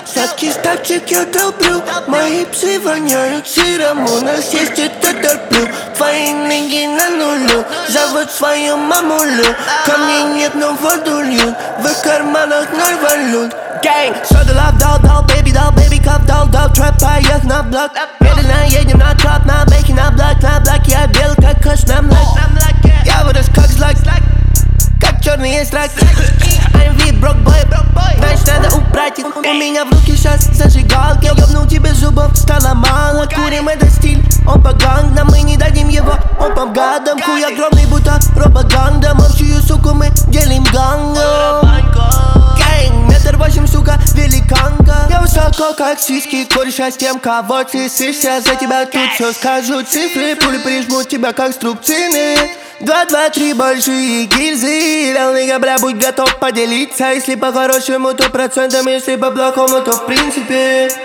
Сладкий стакчик я долблю. Мои псы воняют сыром. У нас есть это терплю. Твои ноги на нулю. Зовут свою мамулю. Камней нет, но воду льют. В их карманах 0 валют. Gang, soda love, dog, baby, cup, dog, trap, поех на блок. Медленно едем на троп, на бейке, на блок, я белый, как кош на млак. Я вырос как злак, как черный есть рак. I'm V, broke boy, значит надо убрать их. У меня в руке сейчас зажигалки. Ёбнул тебе зубов, стало мало. Курим этот стиль, он по гангам. Мы не дадим его, он по гадам. Хуй огромный, будто пропаганда. Общую суку мы делим гангом. Метр 8, сука, великанка. Я высоко, как сиськи, кореша с тем, кого ты сышься. За тебя тут все скажу цифры. Пули прижмут тебя, как струбцины. 2, 2, 3 большие гильзы. Реальный бля, будь готов поделиться. Если по-хорошему, то процентом. Если по-плохому, то в принципе.